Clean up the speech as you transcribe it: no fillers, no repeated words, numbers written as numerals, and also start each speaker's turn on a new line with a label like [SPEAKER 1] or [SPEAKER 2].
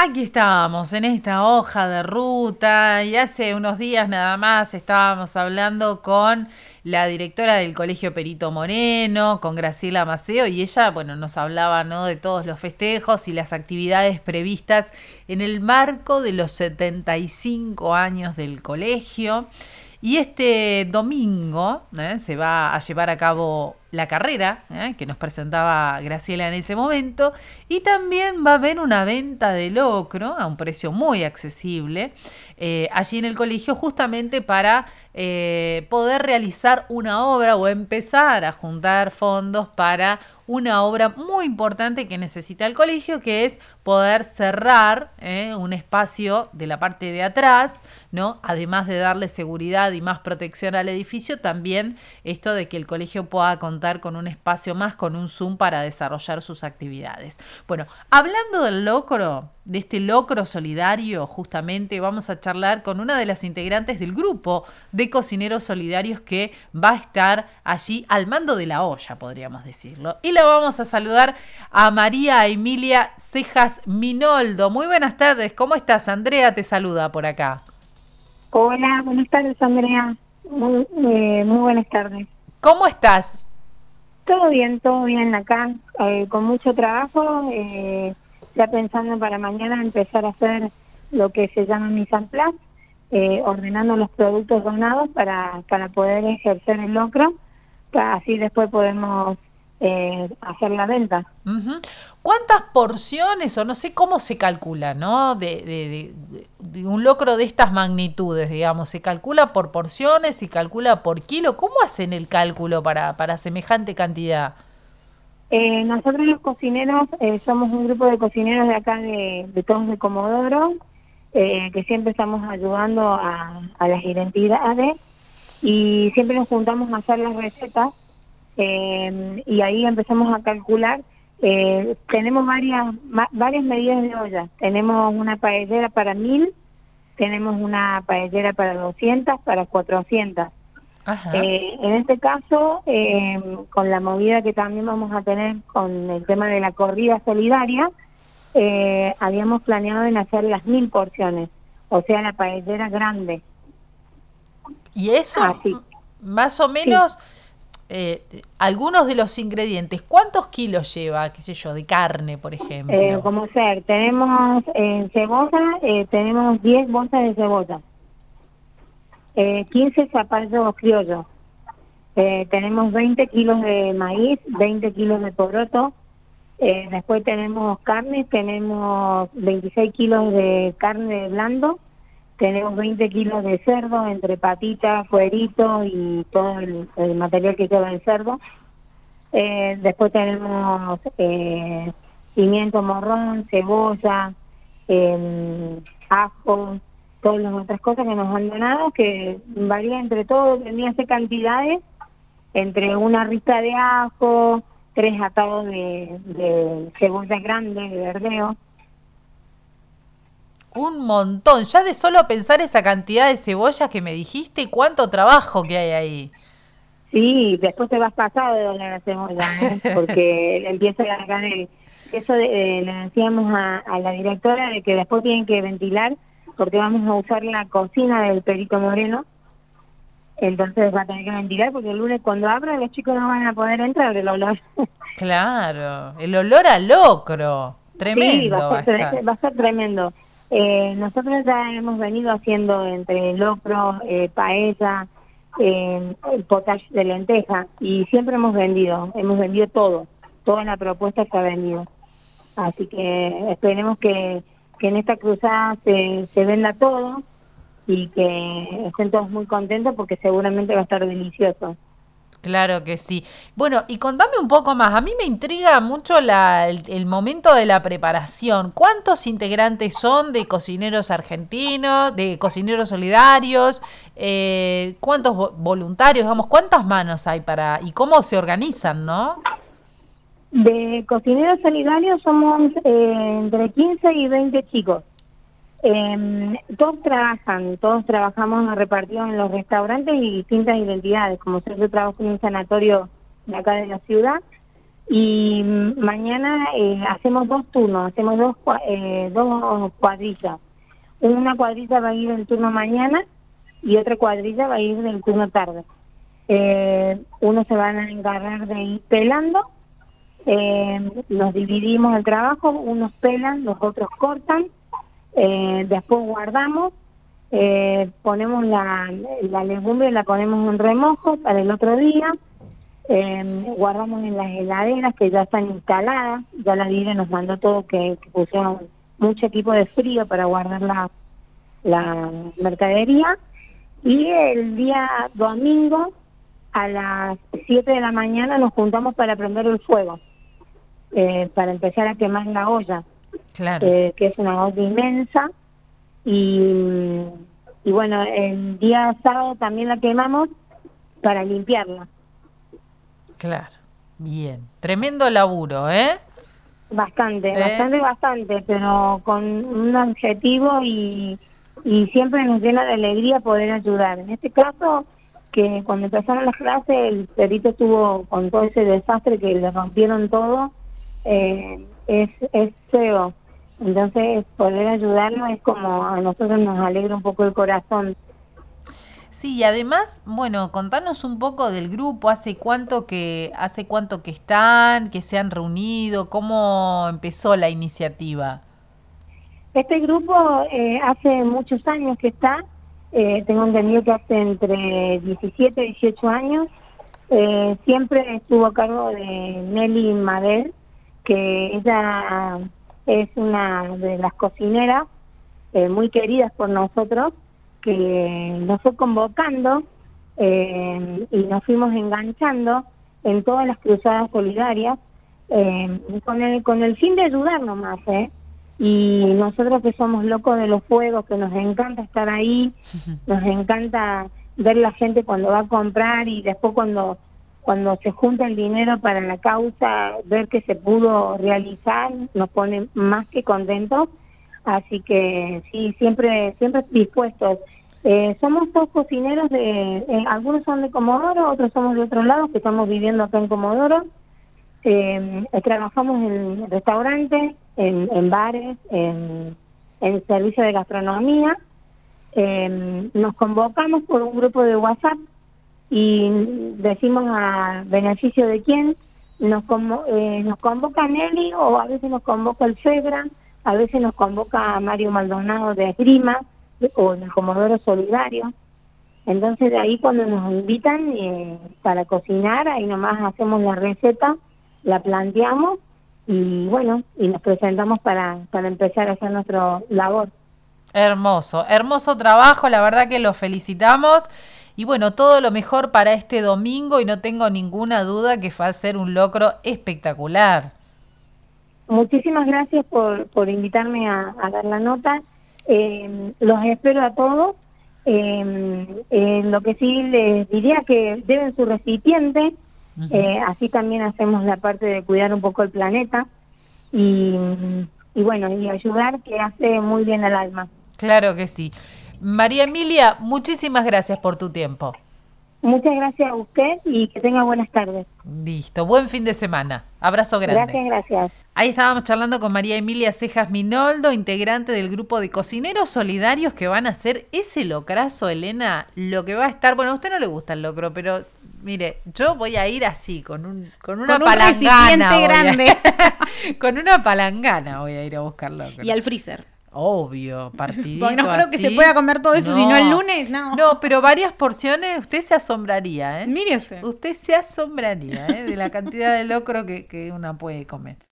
[SPEAKER 1] Aquí estábamos en esta hoja de ruta y hace unos días nada más estábamos hablando con la directora del Colegio Perito Moreno, con Graciela Maceo, y ella, bueno, nos hablaba, ¿no?, de todos los festejos y las actividades previstas en el marco de los 75 años del colegio. Y este domingo se va a llevar a cabo la carrera que nos presentaba Graciela en ese momento, y también va a haber una venta de locro a un precio muy accesible allí en el colegio, justamente para poder realizar una obra o empezar a juntar fondos para una obra muy importante que necesita el colegio, que es poder cerrar un espacio de la parte de atrás, ¿no? Además de darle seguridad y más protección al edificio, también esto de que el colegio pueda contar con un espacio más, con un Zoom para desarrollar sus actividades. Bueno, hablando del locro, de este locro solidario, justamente vamos a charlar con una de las integrantes del grupo de cocineros solidarios que va a estar allí al mando de la olla, podríamos decirlo. Y la vamos a saludar a María Emilia Cejas Minoldo. Muy buenas tardes, ¿cómo estás? Andrea te saluda por acá.
[SPEAKER 2] Hola, buenas tardes, Andrea. Muy buenas tardes.
[SPEAKER 1] ¿Cómo estás?
[SPEAKER 2] Todo bien acá, con mucho trabajo, ya pensando para mañana empezar a hacer lo que se llama mise en place, ordenando los productos donados para poder ejercer el locro, así después podemos hacer la venta.
[SPEAKER 1] Uh-huh. ¿Cuántas porciones, o no sé cómo se calcula, ¿no?, de un locro de estas magnitudes, digamos? ¿Se calcula por porciones? ¿Se calcula por kilo? ¿Cómo hacen el cálculo para semejante cantidad?
[SPEAKER 2] Nosotros los cocineros somos un grupo de cocineros de acá de Todos de Comodoro, que siempre estamos ayudando a las identidades y siempre nos juntamos a hacer las recetas. Y ahí empezamos a calcular. Tenemos varias medidas de olla. Tenemos una paellera para 1000, tenemos una paellera para 200, para 400.
[SPEAKER 1] Ajá.
[SPEAKER 2] En este caso, con la movida que también vamos a tener con el tema de la corrida solidaria, habíamos planeado en hacer las 1000 porciones, o sea, la paellera grande.
[SPEAKER 1] Y eso, más o menos, sí. Algunos de los ingredientes, ¿cuántos kilos lleva, qué sé yo, de carne, por ejemplo?
[SPEAKER 2] Como ser, tenemos cebolla, tenemos 10 bolsas de cebolla, 15 zapallos criollos, tenemos 20 kilos de maíz, 20 kilos de poroto, después tenemos carne, tenemos 26 kilos de carne blando, tenemos 20 kilos de cerdo, entre patitas, cuerito y todo el material que lleva el cerdo. Después tenemos pimiento morrón, cebolla, ajo, todas las otras cosas que nos han donado, que varía entre todo, tenía cantidades, entre una rista de ajo, 3 atados de cebolla grande, de verdeo.
[SPEAKER 1] Un montón, ya de solo pensar esa cantidad de cebollas que me dijiste, cuánto trabajo que hay ahí.
[SPEAKER 2] Sí, después te vas pasado de donar la cebolla, porque empieza a largar eso le decíamos a la directora de que después tienen que ventilar, porque vamos a usar la cocina del Perito Moreno, entonces va a tener que ventilar, porque el lunes cuando abra los chicos no van a poder entrar del olor.
[SPEAKER 1] Claro, el olor a locro, tremendo.
[SPEAKER 2] Sí, va a ser tremendo. Nosotros ya hemos venido haciendo entre locro, paella, el potaje de lenteja, y siempre hemos vendido todo, toda la propuesta se ha vendido. Así que esperemos que en esta cruzada se venda todo y que estén todos muy contentos, porque seguramente va a estar delicioso.
[SPEAKER 1] Claro que sí. Bueno, y contame un poco más. A mí me intriga mucho el momento de la preparación. ¿Cuántos integrantes son de cocineros argentinos, de cocineros solidarios? ¿Cuántos voluntarios? Digamos, ¿cuántas manos hay y cómo se organizan, no?
[SPEAKER 2] De cocineros solidarios somos entre 15 y 20 chicos. Todos trabajamos repartidos en los restaurantes y distintas identidades, como yo trabajo en un sanatorio de acá de la ciudad, Y mañana hacemos 2 turnos, hacemos dos cuadrillas. Una cuadrilla va a ir del turno mañana y otra cuadrilla va a ir del turno tarde. Unos se van a encargar de ir pelando, nos dividimos el trabajo, unos pelan, los otros cortan, después guardamos, ponemos la legumbre, la ponemos en remojo para el otro día, guardamos en las heladeras que ya están instaladas, ya la Dire nos mandó todo que pusieron mucho equipo de frío para guardar la mercadería, y el día domingo a las 7 de la mañana nos juntamos para prender el fuego, para empezar a quemar la olla,
[SPEAKER 1] Claro.
[SPEAKER 2] que es una olla inmensa, y bueno, el día sábado también la quemamos para limpiarla.
[SPEAKER 1] Claro, bien. Tremendo laburo, ¿eh?
[SPEAKER 2] Bastante, pero con un objetivo y siempre nos llena de alegría poder ayudar. En este caso, que cuando empezaron las clases, el perito estuvo con todo ese desastre que le rompieron todo, es feo. Entonces, poder ayudarlo es como a nosotros nos alegra un poco el corazón.
[SPEAKER 1] Sí, y además, bueno, contanos un poco del grupo, hace cuánto que están, que se han reunido, cómo empezó la iniciativa.
[SPEAKER 2] Este grupo hace muchos años que está, tengo entendido que hace entre 17 y 18 años, siempre estuvo a cargo de Nelly Madel, que ella es una de las cocineras muy queridas por nosotros, que nos fue convocando y nos fuimos enganchando en todas las cruzadas solidarias con el fin de ayudarnos más, y nosotros que somos locos de los fuegos, que nos encanta estar ahí, nos encanta ver la gente cuando va a comprar y después cuando se junta el dinero para la causa, ver que se pudo realizar, nos pone más que contentos. Así que sí, siempre dispuestos. Somos todos cocineros algunos son de Comodoro, otros somos de otros lados, que estamos viviendo acá en Comodoro. Trabajamos en restaurantes, en bares, en servicio de gastronomía. Nos convocamos por un grupo de WhatsApp y decimos a beneficio de quién nos convoca Nelly, o a veces nos convoca el FEBRA, a veces nos convoca a Mario Maldonado de Esgrima o el Comodoro Solidario. Entonces de ahí cuando nos invitan para cocinar, ahí nomás hacemos la receta, la planteamos y bueno, y nos presentamos para empezar a hacer nuestra labor.
[SPEAKER 1] Hermoso, hermoso trabajo, la verdad que los felicitamos y bueno, todo lo mejor para este domingo y no tengo ninguna duda que va a ser un logro espectacular.
[SPEAKER 2] Muchísimas gracias por invitarme a dar la nota. Los espero a todos. Lo que sí les diría que deben su recipiente, así también hacemos la parte de cuidar un poco el planeta y bueno, y ayudar, que hace muy bien al alma.
[SPEAKER 1] Claro que sí. María Emilia, muchísimas gracias por tu tiempo.
[SPEAKER 2] Muchas gracias a usted y que tenga buenas tardes.
[SPEAKER 1] Listo, buen fin de semana. Abrazo grande.
[SPEAKER 2] Gracias.
[SPEAKER 1] Ahí estábamos charlando con María Emilia Cejas Minoldo, integrante del grupo de cocineros solidarios que van a hacer ese locrazo, Elena, lo que va a estar, bueno, a usted no le gusta el locro, pero mire, yo voy a ir así, con una palangana.
[SPEAKER 3] Recipiente grande.
[SPEAKER 1] Con una palangana voy a ir a buscar locro.
[SPEAKER 3] Y al freezer.
[SPEAKER 1] Obvio, partidito.
[SPEAKER 3] Porque no creo que
[SPEAKER 1] así.
[SPEAKER 3] se pueda comer todo eso, si no el lunes, no.
[SPEAKER 1] No, pero varias porciones, usted se asombraría, ¿eh?
[SPEAKER 3] Mire usted.
[SPEAKER 1] Usted se asombraría, ¿eh? De la cantidad de locro que una puede comer.